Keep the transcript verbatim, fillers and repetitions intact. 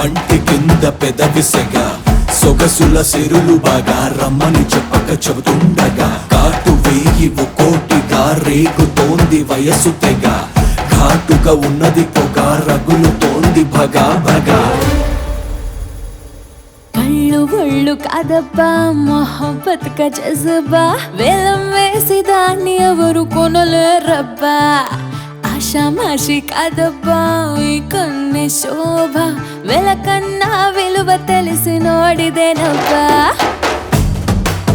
పంటి కింద పెదవిసగా సొగసుల సిరులు బాగా రమ్మని చెప్పక చెబుతుండగా కాటు వేయి కోటిగా రేగుతోంది వయసు తెగ ఘాటుగా ఉన్నది పొగ రగులుతోంది భగా భగా కళ్ళు ఒళ్ళు కాదబ్బా మొహబ్బత్ కా జజబా వేలం వేసి దాన్ని ఎవరు కొనలేరబ్బా ఆషామాషి కాదబ్బా ఈ కన్నె శోభ వెలకన్నా విలువ తెలిసినోడిదేనబ్బా